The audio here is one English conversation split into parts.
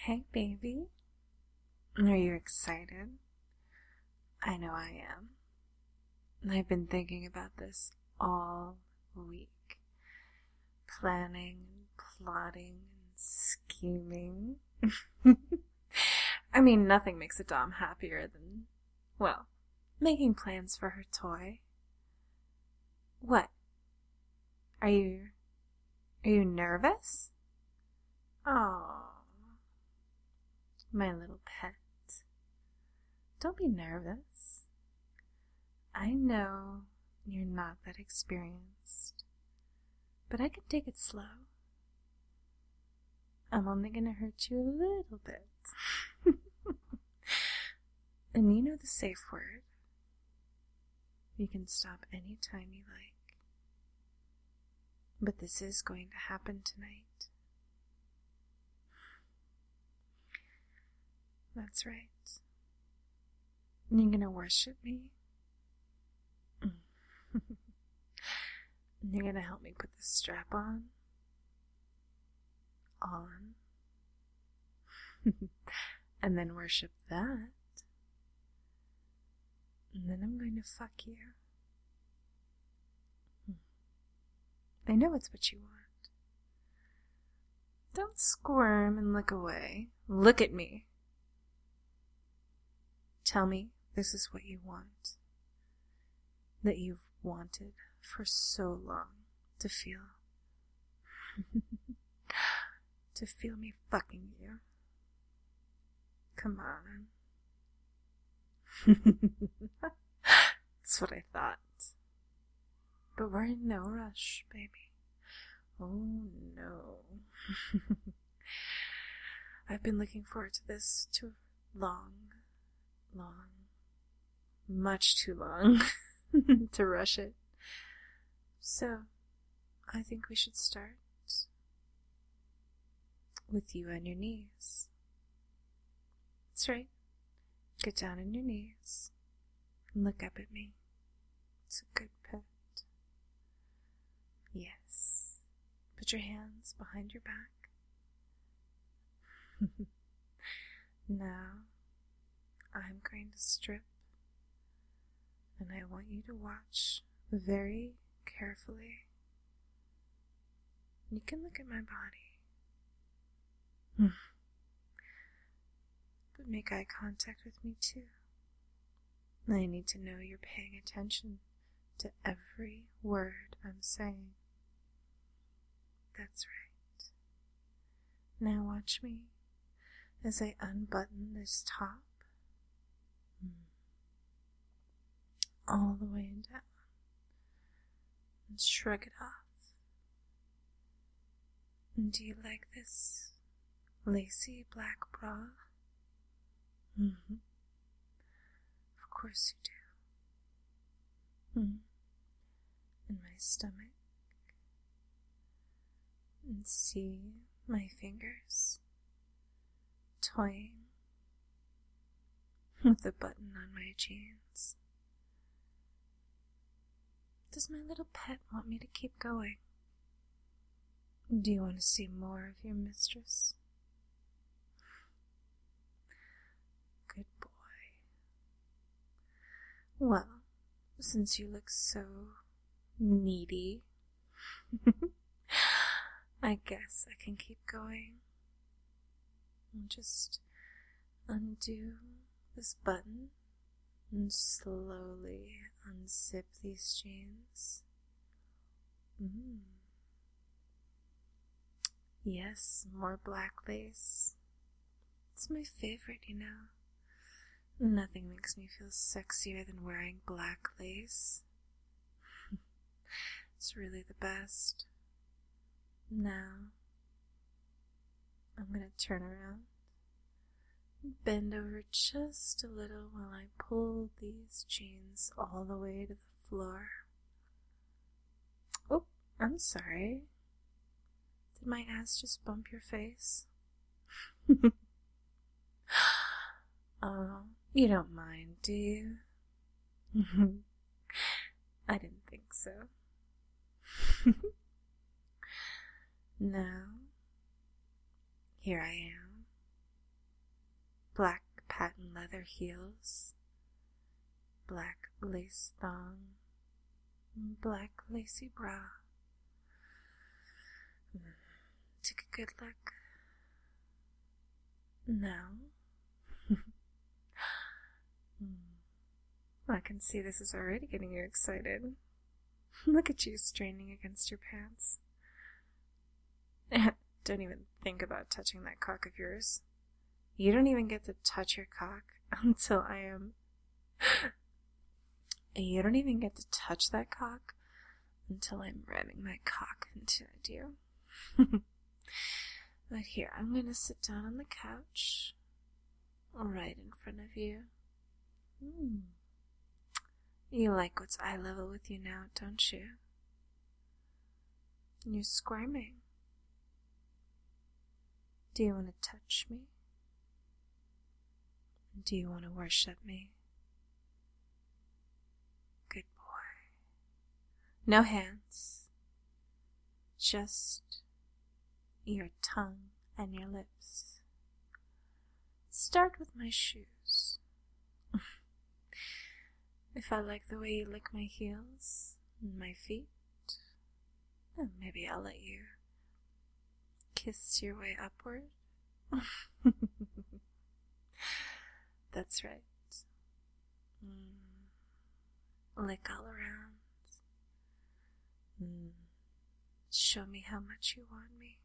Hey, baby. Are you excited? I know I am. I've been thinking about this all week. Planning and plotting and scheming. I mean, nothing makes a Dom happier than, well, making plans for her toy. What? Are you nervous? Oh, my little pet. Don't be nervous. I know you're not that experienced, but I can take it slow. I'm only gonna hurt you a little bit. And you know the safe word. You can stop any time you like. But this is going to happen tonight. That's right. You're gonna worship me. You're gonna help me put the strap on. And then worship that. And then I'm going to fuck you. I know it's what you want. Don't squirm and look away. Look at me. Tell me this is what you want. That you've wanted for so long to feel. To feel me fucking you. Come on. That's what I thought. But we're in no rush, baby. Oh no. I've been looking forward to this too long, much too long to rush it. So, I think we should start with you on your knees. That's right. Get down on your knees and look up at me. It's a good pet. Yes. Put your hands behind your back. Now, I'm going to strip, and I want you to watch very carefully. You can look at my body. But make eye contact with me too. I need to know you're paying attention to every word I'm saying. That's right. Now watch me as I unbutton this top all the way down and shrug it off. And do you like this lacy black bra? Of course you do. And my stomach. And see my fingers toying with the button on my jeans. Does my little pet want me to keep going? Do you want to see more of your mistress? Good boy. Well, since you look so needy, I guess I can keep going. I'll just undo this button and slowly unzip these jeans. Yes, more black lace. It's my favorite, you know. Nothing makes me feel sexier than wearing black lace. It's really the best. Now, I'm gonna turn around, bend over just a little while I pull these jeans all the way to the floor. Oh, I'm sorry. Did my ass just bump your face? Oh, you don't mind, do you? I didn't think so. Now, here I am, black patent leather heels, black lace thong, black lacy bra. Take a good look. Now, I can see this is already getting you excited. Look at you straining against your pants. Don't even think about touching that cock of yours. You don't even get to touch your cock until I am... You don't even get to touch that cock until I'm ramming my cock into you. But here, I'm going to sit down on the couch, right in front of you. You like what's eye level with you now, don't you? You're squirming. Do you want to touch me? Do you want to worship me? Good boy. No hands. Just your tongue and your lips. Start with my shoes. If I like the way you lick my heels and my feet, then maybe I'll let you kiss your way upward. That's right. Lick all around. Show me how much you want me.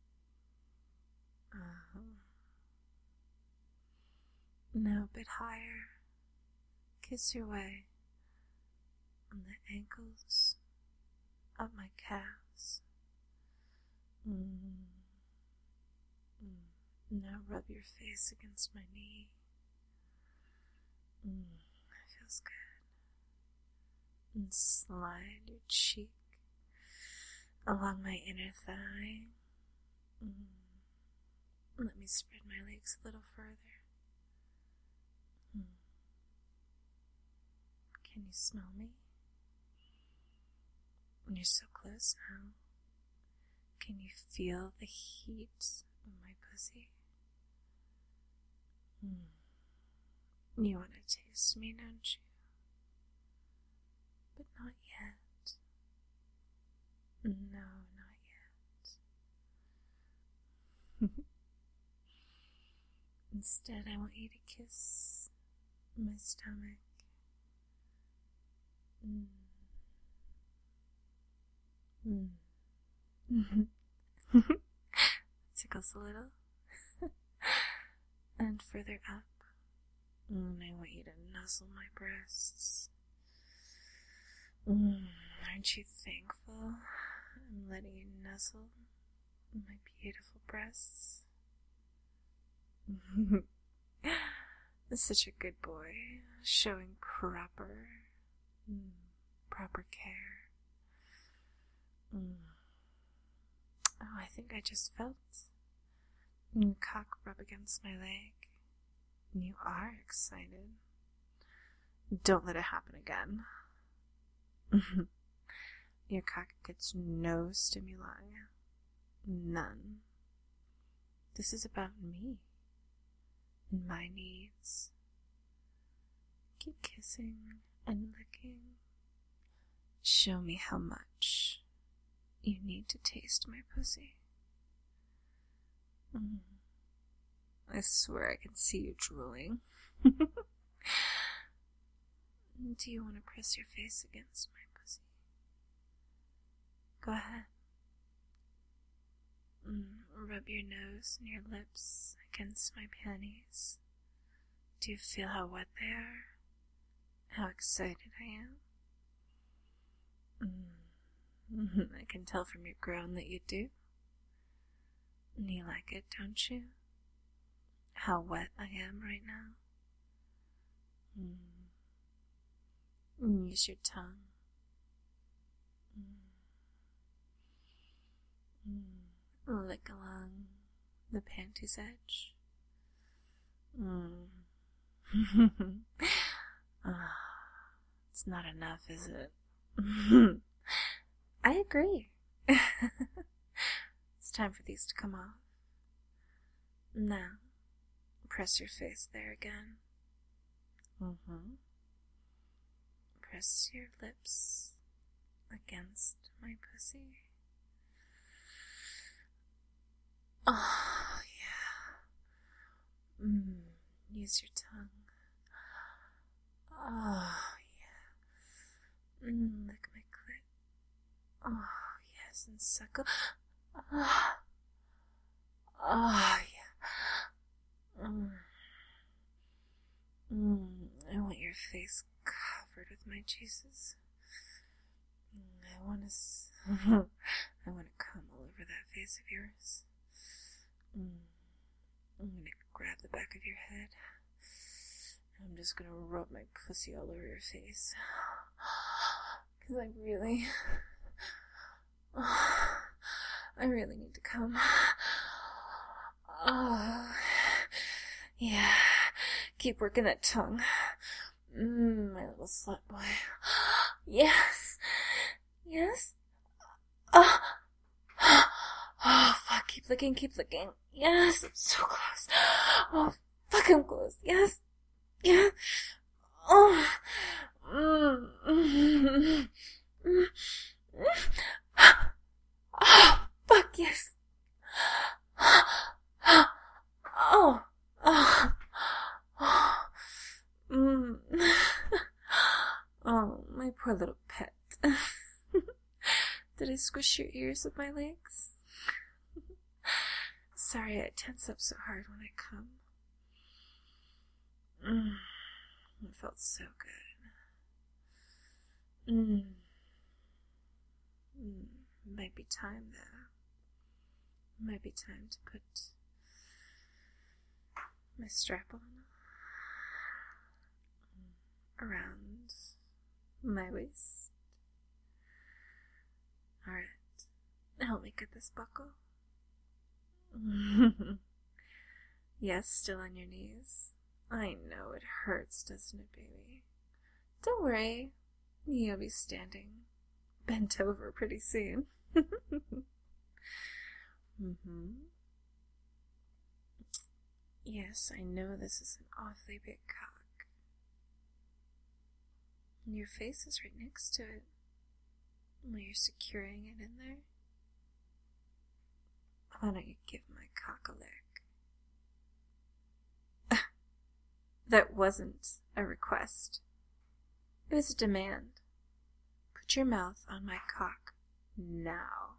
Now a bit higher. Kiss your way on the ankles, up my calves. Now rub your face against my knee. It feels good. And slide your cheek along my inner thigh. Let me spread my legs a little further. Can you smell me? You're so close now. Can you feel the heat of my pussy? You want to taste me, don't you? But not yet. No, not yet. Instead, I want you to kiss my stomach. Tickles a little. And further up. I want you to nuzzle my breasts. Aren't you thankful I'm letting you nuzzle my beautiful breasts? Such a good boy, showing proper care. Oh, I think I just felt your cock rub against my leg. You are excited. Don't let it happen again. Your cock gets no stimuli. None. This is about me and my needs. Keep kissing and licking. Show me how much you need to taste my pussy. I swear I can see you drooling. Do you want to press your face against my pussy? Go ahead. Rub your nose and your lips against my panties. Do you feel how wet they are? How excited I am? I can tell from your groan that you do. You like it, don't you? How wet I am right now. Use your tongue. Lick along the panty's edge. It's not enough, is it? I agree. It's time for these to come off. Now, Press your face there again. Press your lips against my pussy. Oh, yeah. Use your tongue. Oh, yeah. Lick my clit. Oh, yes, and suckle. Oh, yeah. I want your face covered with my juices. I want to come all over that face of yours. I'm gonna grab the back of your head. I'm just gonna rub my pussy all over your face. 'Cause I really need to come. Oh, yeah. Keep working that tongue. My little slut boy. Yes. Yes. Oh, fuck. Keep licking. Yes, I'm so close. Oh, fuck, I'm close. Yes. Yeah. Oh. Oh, fuck, yes. Oh. Oh, my poor little pet. Did I squish your ears with my legs? Sorry, I tense up so hard when I come. It felt so good. Might be time, though. Might be time to put my strap on around my waist. Alright, help me get this buckle. Yes, still on your knees. I know it hurts, doesn't it, baby? Don't worry, you'll be standing bent over pretty soon. Yes, I know this is an awfully big cock. And your face is right next to it while you're securing it in there. Why don't you give my cock a lick? That wasn't a request. It was a demand. Put your mouth on my cock now.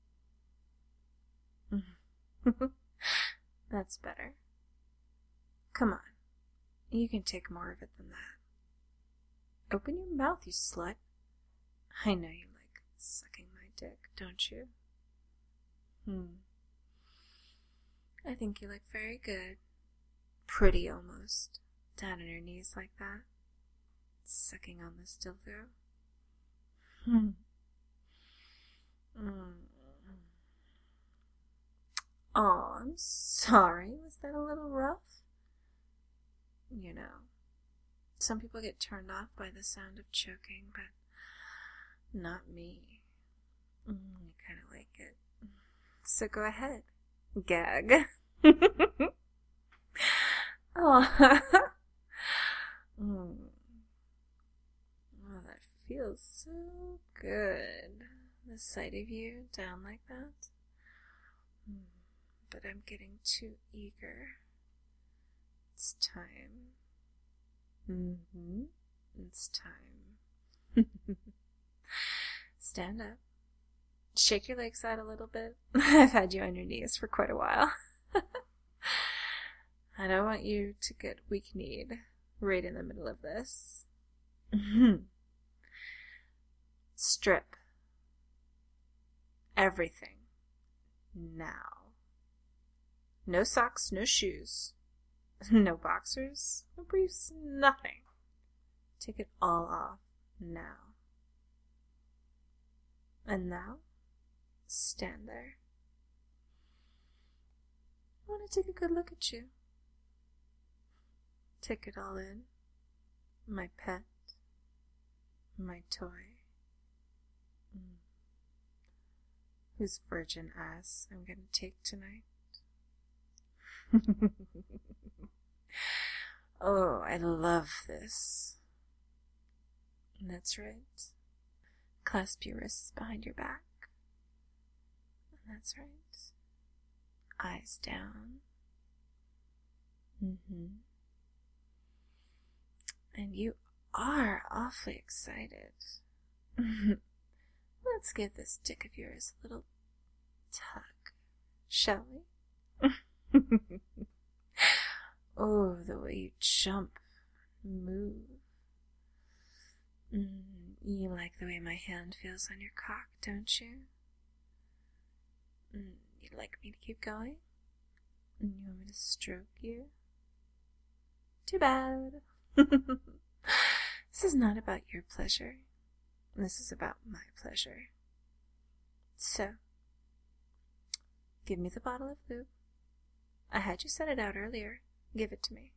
That's better. Come on. You can take more of it than that. Open your mouth, you slut. I know you like sucking my dick, don't you? I think you look very good. Pretty almost. Down on your knees like that. Sucking on this dildo. Oh, I'm sorry. Was that a little rough? You know, some people get turned off by the sound of choking, but not me. I kind of like it. So go ahead. Gag. Oh. Oh, that feels so good. The sight of you down like that. But I'm getting too eager. It's time. It's time. Stand up. Shake your legs out a little bit. I've had you on your knees for quite a while. I don't want you to get weak-kneed right in the middle of this. Strip. Everything. Now. No socks, no shoes. No boxers, no briefs, nothing. Take it all off now. And now, stand there. I want to take a good look at you. Take it all in. My pet. My toy. Whose virgin ass I'm gonna take tonight. Oh, I love this. That's right. Clasp your wrists behind your back. That's right. Eyes down. And you are awfully excited. Let's give this dick of yours a little tug, shall we? Oh, the way you jump, move. You like the way my hand feels on your cock, don't you? You'd like me to keep going? You want me to stroke you? Too bad. This is not about your pleasure. This is about my pleasure. So, give me the bottle of lube. I had you set it out earlier. Give it to me.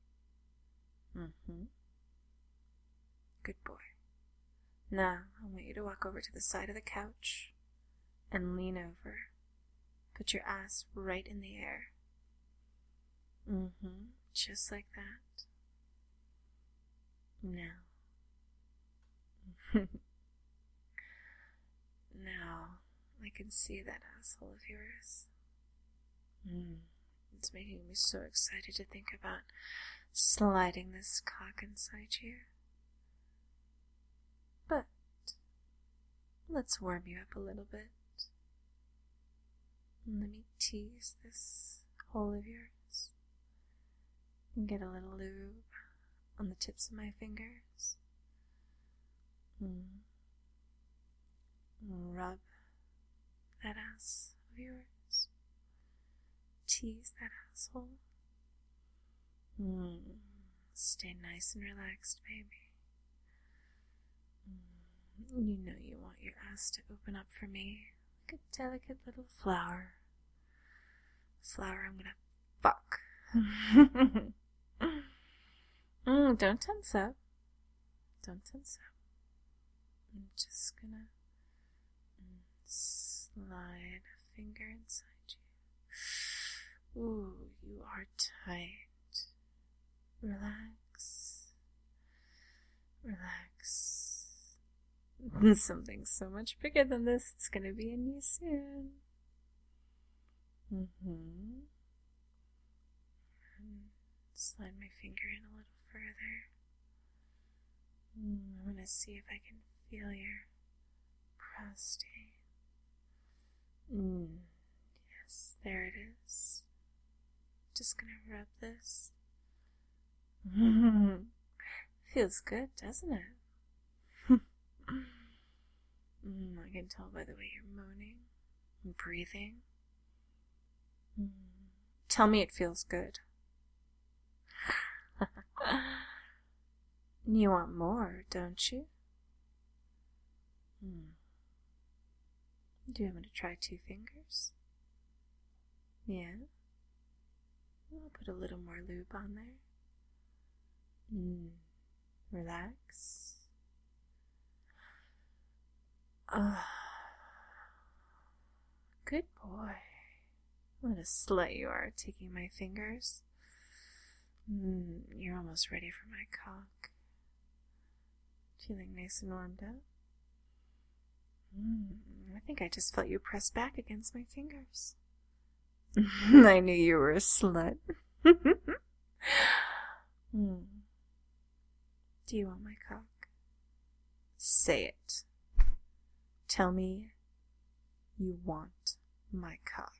Good boy. Now, I want you to walk over to the side of the couch and lean over. Put your ass right in the air. Just like that. Now. Now, I can see that asshole of yours. It's making me so excited to think about sliding this cock inside you. But, let's warm you up a little bit. Let me tease this hole of yours. And get a little lube on the tips of my fingers. Rub that ass of yours. Tease that asshole. Stay nice and relaxed, baby. You know you want your ass to open up for me like a delicate little flower. Flower I'm gonna fuck. Don't tense up. Don't tense up. I'm just gonna slide a finger inside you. Ooh, you are tight. Relax. Relax. Something so much bigger than this is gonna be in you soon. Slide my finger in a little further. I want to see if I can feel your prostate. Yes, there it is. Just gonna rub this. Feels good, doesn't it? I can tell by the way you're moaning and breathing. Tell me it feels good. You want more, don't you? Do you want me to try 2 fingers? Yeah? I'll put a little more lube on there. Relax. Good boy. What a slut you are, taking my fingers. You're almost ready for my cock. Feeling nice and warmed up? I think I just felt you press back against my fingers. I knew you were a slut. Do you want my cock? Say it. Tell me you want my cock.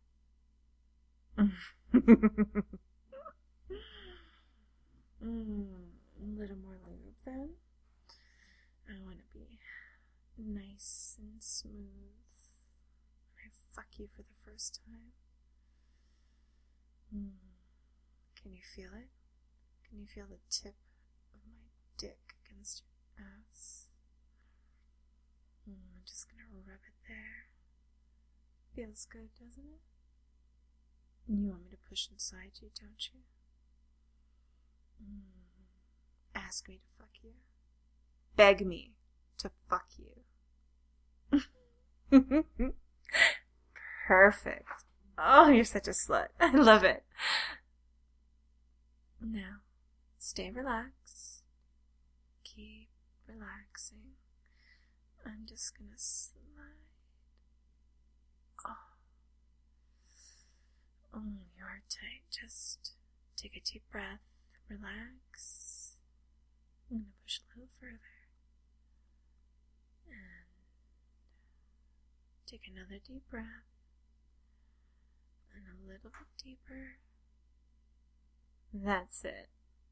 A little more lube then. I want to be nice and smooth when I fuck you for the first time. Can you feel it? Can you feel the tip of my dick against your ass? I'm just gonna rub it there. Feels good, doesn't it? You want me to push inside you, don't you? Ask me to fuck you. Beg me to fuck you. Perfect. Oh, you're such a slut. I love it. Now, stay relaxed. Keep relaxing. I'm just gonna slide. Oh, you are tight. Just take a deep breath. Relax. I'm gonna push a little further. And take another deep breath. And a little bit deeper. That's it.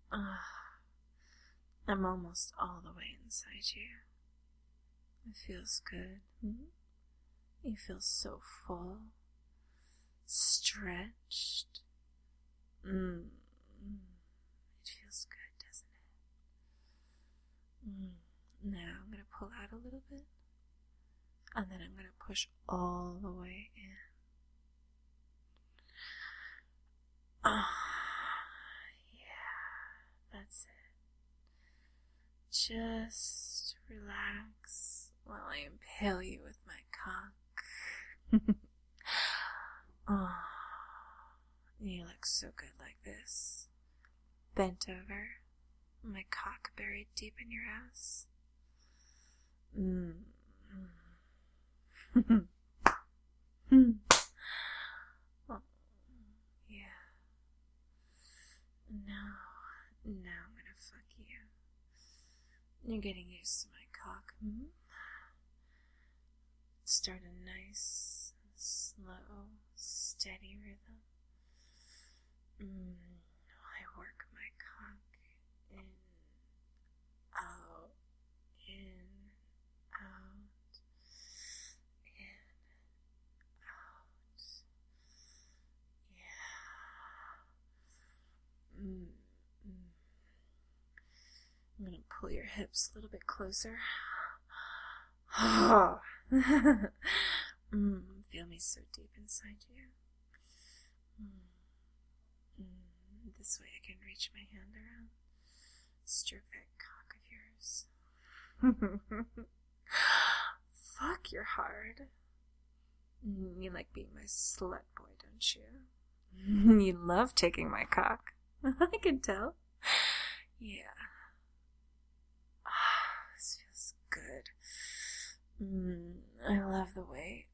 I'm almost all the way inside you. It feels good. You feel so full, stretched. It feels good, doesn't it? Now I'm going to pull out a little bit, and then I'm going to push all the way in. Yeah, that's it. Just relax while I impale you with my cock. You look so good like this. Bent over, my cock buried deep in your ass. Oh, yeah. Now I'm gonna fuck you. You're getting used to my cock. Start a nice, slow, steady rhythm. I work my cock in, out, in, out, yeah. I'm gonna pull your hips a little bit closer. Feel me so deep inside you. This way I can reach my hand around, stroke that cock of yours. Fuck, you're hard. You like being my slut boy, don't you? You love taking my cock. I can tell. Yeah. This feels good. I love the way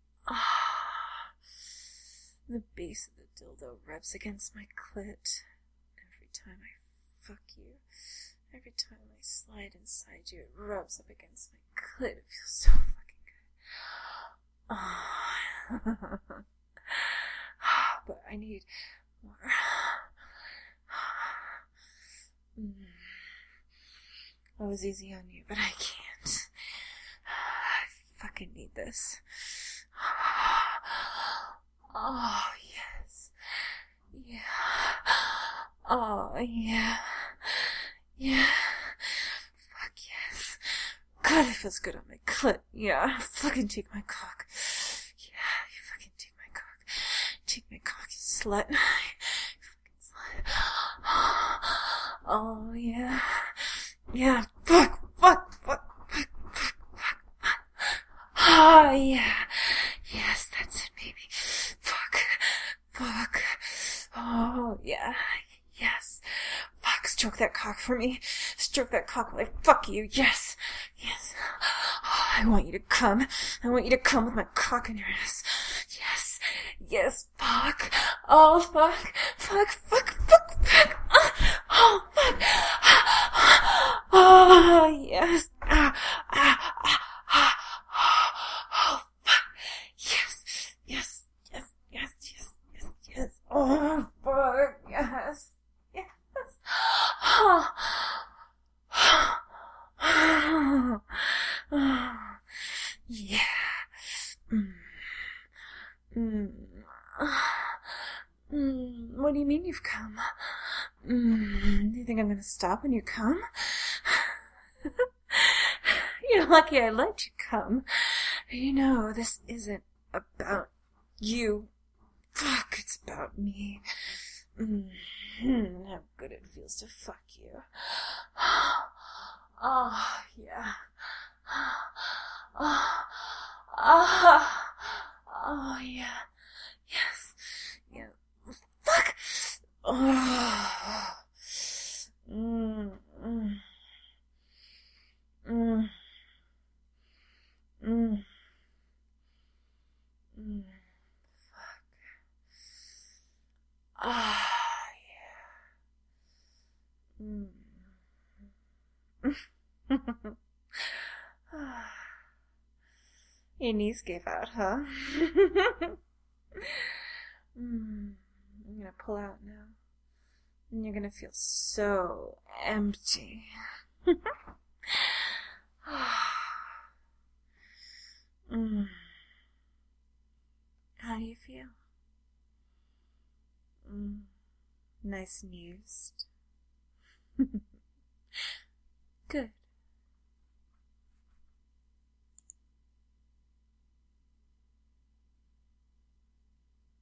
the base of the dildo rubs against my clit. Every time I fuck you, every time I slide inside you, it rubs up against my clit. It feels so fucking good. But I need more. I was easy on you, but I can't. I fucking need this. Oh, yes. Yeah. Oh, yeah. Yeah. Fuck yes. God, it feels good on my clit. Yeah. Fucking take my cock. Yeah, you fucking take my cock. Take my cock, you slut. You fucking slut. Oh, yeah. Yeah. Fuck. Oh, yeah. Yes, that's it, baby. Fuck. Oh, yeah. Yes. Fuck, stroke that cock for me. Stroke that cock while I fuck you. Yes. Oh, I want you to come. I want you to come with my cock in your ass. Yes. Fuck. Oh, fuck. Oh, fuck. Oh, yes. Oh, fuck. Yes. Oh, fuck. Yes. Yeah. What do you mean you've come? Do you think I'm gonna stop when you come? You're lucky I let you come. You know, this isn't about you. Fuck, it's about me. How good it feels to fuck you. Oh, yeah. Oh, yeah. Yes. Yeah. Fuck. Oh. Your knees gave out, huh? I'm gonna pull out now. And you're gonna feel so empty. How do you feel? Nice and used. Good.